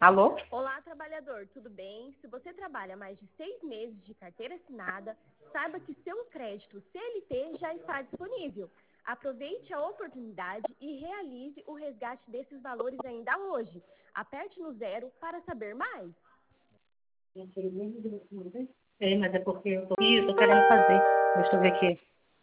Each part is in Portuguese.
Alô? Olá, trabalhador, tudo bem? Se você trabalha mais de 6 meses de carteira assinada, saiba que seu crédito CLT já está disponível. Aproveite a oportunidade e realize o resgate desses valores ainda hoje. Aperte no 0 para saber mais. Mas é porque eu tô querendo fazer. Deixa eu ver aqui.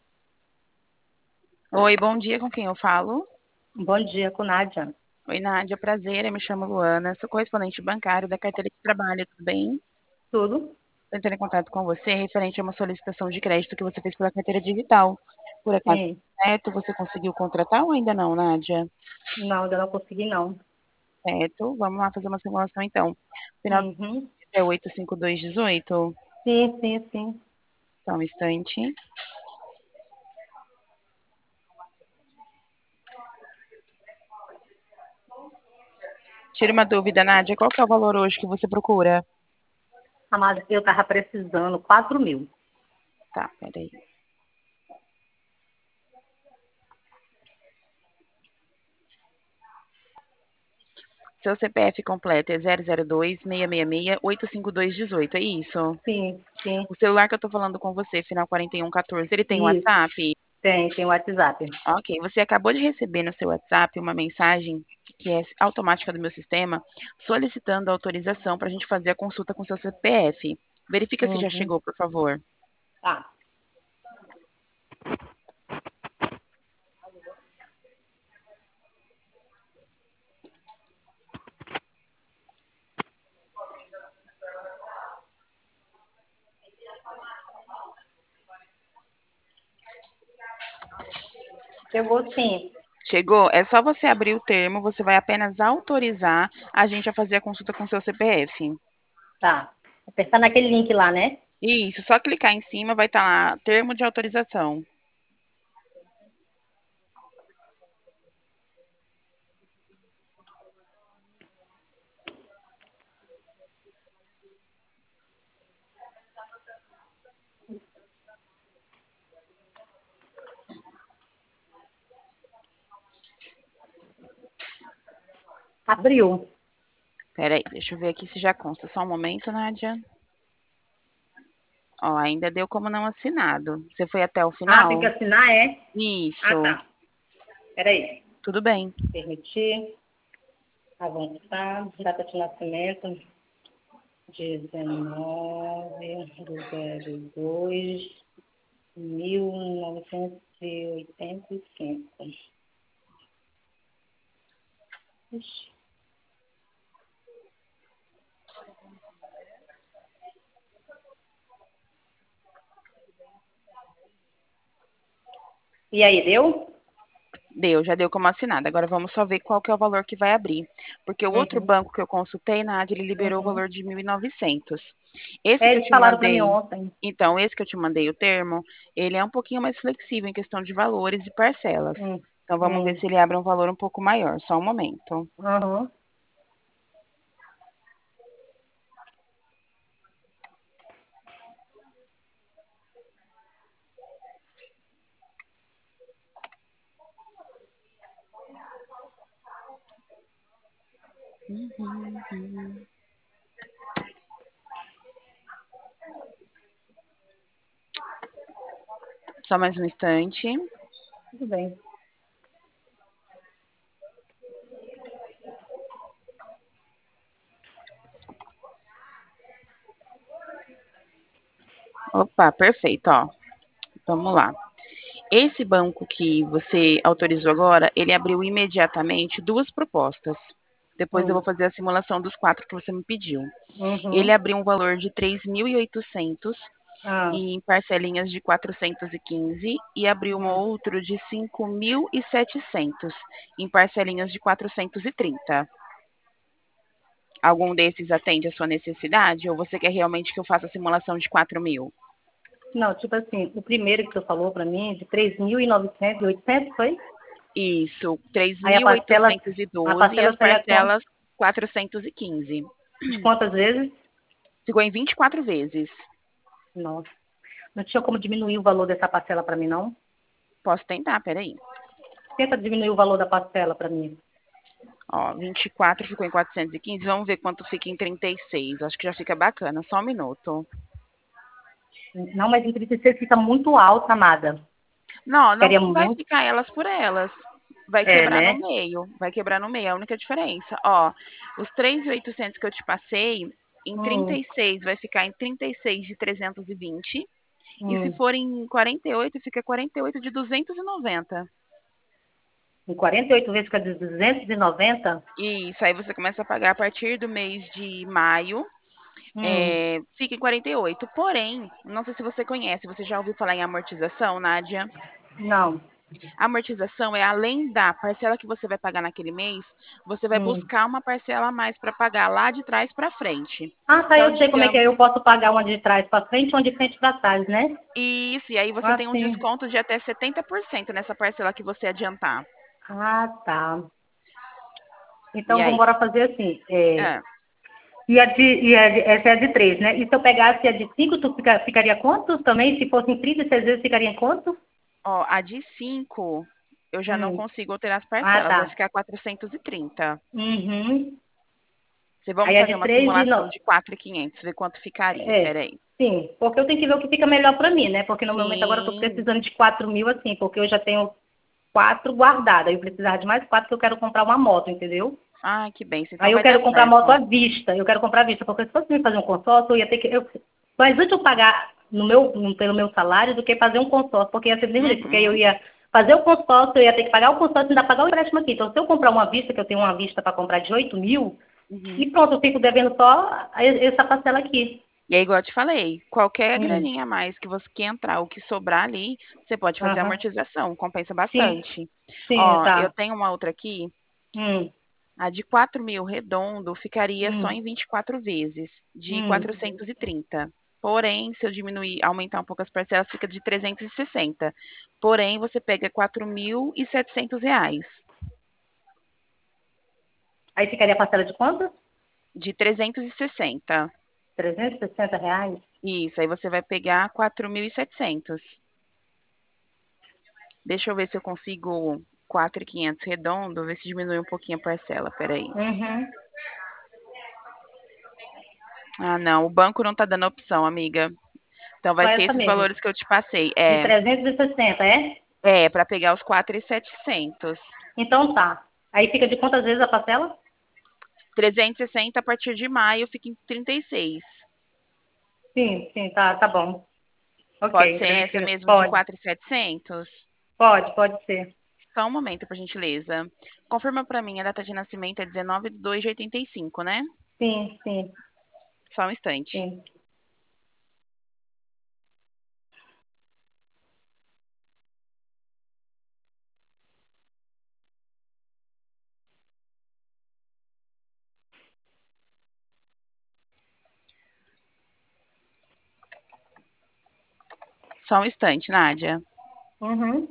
Oi, bom dia, com quem eu falo? Bom dia, com Nádia. Oi, Nádia, prazer, eu me chamo Luana, sou correspondente bancário da carteira de trabalho, tudo bem? Tudo? Estou entrando em contato com você referente a uma solicitação de crédito que você fez pela carteira digital. Por acaso, Sim. certo? Você conseguiu contratar ou ainda não, Nádia? Não, ainda não consegui, não. Certo, vamos lá fazer uma simulação então. Final do Uhum. é 85218. Sim, sim, sim. Só um instante. Tira uma dúvida, Nádia, qual que é o valor hoje que você procura? Amada, eu tava precisando 4.000. Tá, peraí. Seu CPF completo é 002-666-85218, é isso? Sim, sim. O celular que eu tô falando com você, final 4114, ele tem Isso. WhatsApp? Tem WhatsApp. Ok, você acabou de receber no seu WhatsApp uma mensagem que é automática do meu sistema, solicitando autorização para a gente fazer a consulta com seu CPF. Verifica se já Uhum. chegou, por favor. Tá. Chegou sim. Chegou? É só você abrir o termo, você vai apenas autorizar a gente a fazer a consulta com seu CPF. Tá. Apertar naquele link lá, né? Isso, só clicar em cima, vai estar lá, termo de autorização. Abriu. Peraí, deixa eu ver aqui se já consta. Só um momento, Nádia. Ó, ainda deu como não assinado. Você foi até o Ah, tem final? que assinar, é? Ah, Isso. tá. Peraí. Tudo bem. Permitir. Avançar. Data de nascimento. 19/02/1985. Ixi. E aí, deu? Deu, já deu como assinado. Agora vamos só ver qual que é o valor que vai abrir. Porque o outro Uhum. banco que eu consultei, Nádia, ele liberou o Uhum. valor de 1.900. Esse É, que eu eles te falaram pra mim mandei, ontem. então, esse que eu te mandei o termo, ele é um pouquinho mais flexível em questão de valores e parcelas. Hum. Então vamos ver Hum. se ele abre um valor um pouco maior. Só um momento. Uhum. Só mais um instante. Tudo bem. Opa, perfeito, ó. Vamos lá. Esse banco que você autorizou agora, ele abriu imediatamente duas propostas. Depois eu vou Hum. fazer a simulação dos quatro que você me pediu. Ele Uhum. abriu um valor de 3.800 Ah. em parcelinhas de 415 e abriu um Hum. outro de 5.700 em parcelinhas de 430. Algum desses atende à sua necessidade ou você quer realmente que eu faça a simulação de 4.000? Não, tipo assim, o primeiro que você falou pra mim, de 3.900 e 800, foi? Isso, Aí a 3.812 e parcela as seria parcelas 415. de quantas vezes? Ficou em 24 vezes. Nossa. Não tinha como diminuir o valor dessa parcela pra mim, não? Posso tentar, peraí. Tenta diminuir o valor da parcela pra mim. Ó, 24 ficou em 415. Vamos ver quanto fica em 36. Acho que já fica bacana. Só um minuto. Não, mas em 36 fica muito alta, amada. Não, não Ficaria vai muito. ficar elas por elas. Vai É, quebrar no né? meio. Vai quebrar no meio. É a única diferença. Ó, os 3.800 que eu te passei, em Hum, 36 vai ficar em 36 de 320. E se hum. for em 48, fica 48 de 290. Em 48 vezes fica de 290. Isso, aí você começa a pagar a partir do mês de maio. Hum, Fica em 48. Porém, não sei se você conhece, você já ouviu falar em amortização, Nádia? não. A amortização é além da parcela que você vai pagar naquele mês, você vai Hum. buscar uma parcela a mais para pagar lá de trás para frente. Ah, tá, Então, eu sei como é que é. digamos, Eu posso pagar uma de trás para frente e uma de frente para trás, né? isso, e aí você Ah, tem um sim. desconto de até 70% nessa parcela que você adiantar. Ah, tá. E Então, vamos aí? embora fazer assim. Ah, Essa é a de 3, né? E se eu pegasse a de 5, ficaria quanto também? Se fosse em 36 vezes, ficaria em quanto? ó, a de 5 eu já não Hum. consigo alterar as Ah, parcelas, vai tá. ficar 430. Uhum. Vamos Aí a fazer de uma 3 e simulação não. de 4.500, ver quanto ficaria. É, Peraí. sim. Porque eu tenho que ver o que fica melhor para mim, né? Porque no momento agora eu tô Sim. precisando de 4.000, assim, porque eu já tenho 4 guardadas. Eu precisava de mais 4 porque eu quero comprar uma moto, entendeu? Ah, que bem, então Aí eu vai dar quero comprar moto certo. à vista. Eu quero comprar à vista, porque se fosse me fazer um consórcio, eu ia ter que. Mas antes eu pagar pelo meu salário do que fazer um consórcio, porque ia ser do mesmo jeito, porque aí eu Uhum. ia fazer o consórcio, eu ia ter que pagar o consórcio e ainda pagar o empréstimo aqui. Então, se eu comprar uma vista, que eu tenho uma vista para comprar de 8.000, Uhum. e pronto, eu fico devendo só essa parcela aqui. E aí, igual eu te falei, qualquer Hum. graninha a mais que você que entrar, o que sobrar ali, você pode fazer Aham. amortização, compensa Sim, bastante. sim, Ó, eu tá. tenho uma outra aqui, Hum, a de 4.000 redondo ficaria só hum, em 24 vezes, de hum. 430. Porém, se eu diminuir, aumentar um pouco as parcelas, fica de 360. Porém, você pega R$ 4.700, Aí ficaria a parcela de quanto? de 360. R$ 360? Isso, aí você vai pegar 4.700. Deixa eu ver se eu consigo 4.500 redondo, ver se diminui um pouquinho a parcela, peraí. Uhum. Ah, não, o banco não tá dando opção, amiga. Então Só vai ser essa esses mesmo. valores que eu te passei. De 360, é? Para pegar os 4.700. Então tá. Aí fica de quantas vezes a parcela? 360 a partir de maio fica em 36. Sim, sim, tá bom. Pode Ok, ser essa 360. mesmo de Pode, 4.700? pode ser. Só um momento, por gentileza. Confirma para mim, a data de nascimento é 19/2/85, né? Sim, sim, Só um instante. sim. Só um instante, Nádia. Uhum.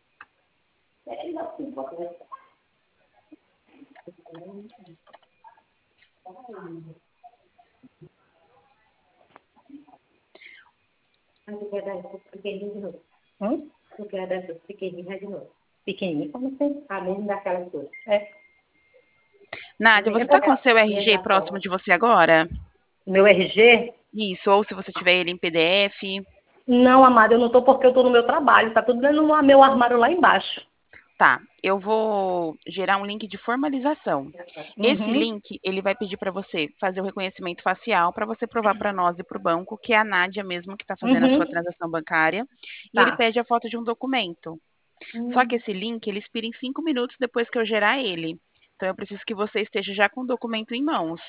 Pequenininho de novo. Eu quero dar pequenininho de novo. Pequenininho como assim? A mesmo daquela coisa. É. Nádia, você está com o seu Mesmo RG da próximo forma. de você agora? Meu RG? Isso, ou se você tiver ele em PDF. Não, amada, eu não tô porque eu tô no meu trabalho. Tá tudo dentro do meu armário lá embaixo. Tá, eu vou gerar um link de formalização. Esse Uhum, link, ele vai pedir para você fazer o reconhecimento facial para você provar para nós e para o banco que é a Nádia mesmo que está fazendo a sua uhum. transação bancária. E ele Tá. pede a foto de um documento. Só que esse link, ele expira em 5 minutos depois que eu gerar ele. Então, eu preciso que você esteja já com o documento em mãos.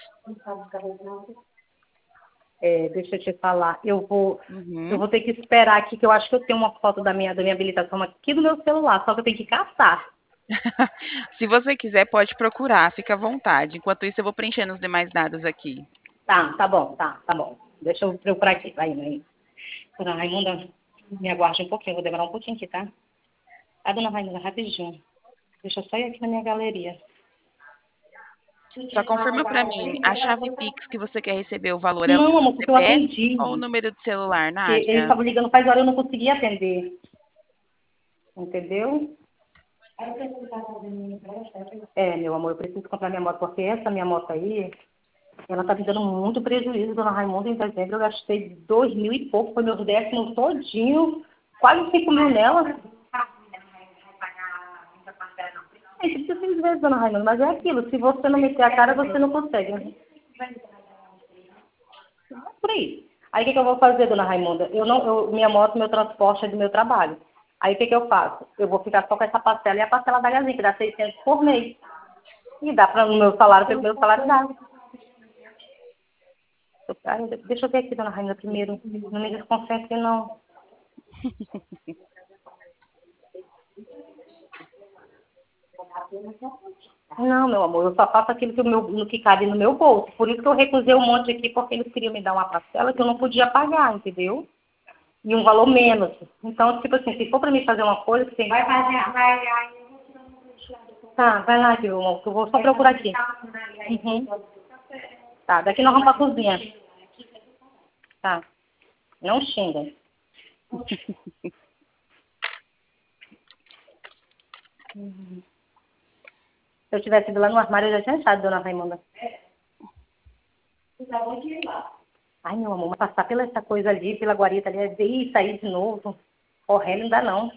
É, deixa eu te falar. Eu Uhum. vou ter que esperar aqui, que eu acho que eu tenho uma foto da minha habilitação aqui no meu celular, só que eu tenho que caçar. Se você quiser, pode procurar, fica à vontade. Enquanto isso, eu vou preenchendo os demais dados aqui. Tá bom, tá bom. Deixa eu procurar aqui. Vai, mãe. Dona Raimunda, me aguarde um pouquinho, eu vou demorar um pouquinho aqui, tá? Ah, dona Raimunda, rapidinho. Deixa eu só ir aqui na minha galeria. Só confirma para mim, a chave Pix que você quer receber o valor é o Não, amor, porque eu CPF ou o atendi. número de celular, Que eles Nádia? estavam ligando faz hora, eu não conseguia atender. Entendeu? É, meu amor, eu preciso comprar minha moto, porque essa minha moto aí, ela tá me dando muito prejuízo, dona Raimunda. Em dezembro eu gastei 2.000 e pouco, foi meus décimos todinho, quase 5.000 nela. É, isso precisa 6 vezes, dona Raimunda, mas é aquilo, se você não meter a cara, você não consegue, né? Por aí. Aí o que eu vou fazer, dona Raimunda? Minha moto, meu transporte é do meu trabalho. Aí o que eu faço? Eu vou ficar só com essa parcela e a parcela da gazinha, que dá 600 por mês. E dá para o meu salário, pelo meu salário dá. Deixa eu ver aqui, dona Raimunda, primeiro. Não me desconcentre, não. Não, meu amor, eu só faço aquilo que cabe no meu bolso. Por isso que eu recusei um monte aqui, porque eles queriam me dar uma parcela que eu não podia pagar, entendeu? E um valor menos. Então, tipo assim, se for para mim fazer uma coisa, assim, vai fazer, vai. Tá, vai lá, viu, amor, que eu vou só procurar aqui. Uhum. Tá, daqui nós vamos pra cozinha. Tá. Não xinga. Se eu tivesse ido lá no armário, eu já tinha achado, dona Raimunda. Ai, meu amor, mas passar pela essa coisa ali, pela guarita ali, e sair de novo, correndo não dá não.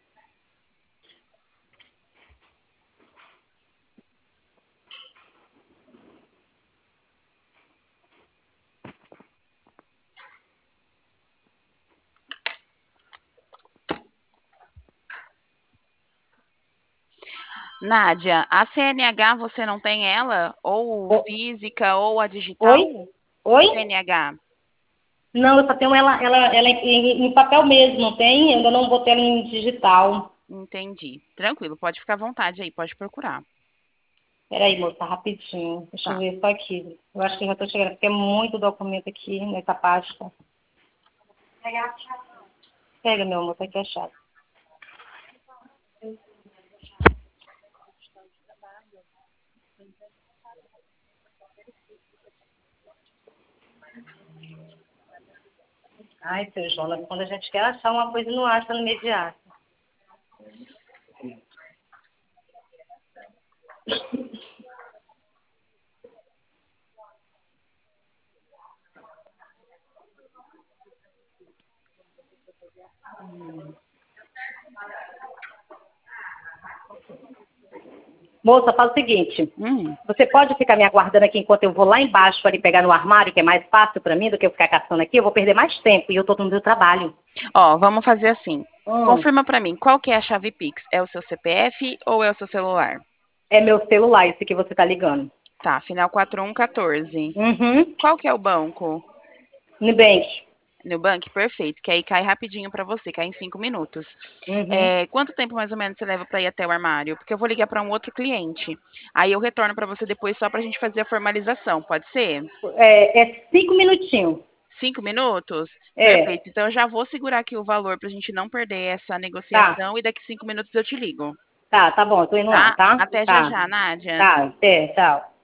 Nádia, a CNH você não tem ela? Ou O- física ou a Oi? digital? Oi? CNH. Não, eu só tenho ela em papel mesmo, não tem? Eu ainda não botei ela em digital. Entendi. Tranquilo, pode ficar à vontade aí, pode procurar. Peraí, moça, rapidinho. Deixa eu Tá. ver só aqui. Eu acho que já estou chegando, porque é muito documento aqui nessa pasta. Pega, meu amor, tá aqui a chave. Ai, seu Jonas, quando a gente quer achar uma coisa, não acha no imediato. Moça, faz o seguinte. Hum. Você pode ficar me aguardando aqui enquanto eu vou lá embaixo ali pegar no armário, que é mais fácil para mim do que eu ficar caçando aqui. Eu vou perder mais tempo e eu tô no meu trabalho. Ó, vamos fazer assim. Hum, Confirma pra mim, qual que é a chave Pix? É o seu CPF ou é o seu celular? É meu celular esse que você tá ligando. Tá, final 4114. Uhum. Qual que é o banco? Nubank. Nubank, perfeito. Que aí cai rapidinho pra você, cai em 5 minutos. Uhum. Quanto tempo mais ou menos você leva pra ir até o armário? Porque eu vou ligar pra um outro cliente. Aí eu retorno pra você depois só pra gente fazer a formalização, pode ser? É 5 minutinhos. 5 minutos? É. Perfeito. Então eu já vou segurar aqui o valor pra gente não perder essa Tá. negociação e daqui 5 minutos eu te ligo, Tá bom. Eu tô indo lá, tá? tá? Até já Tá. já, Nádia. Tá. Até. Tchau.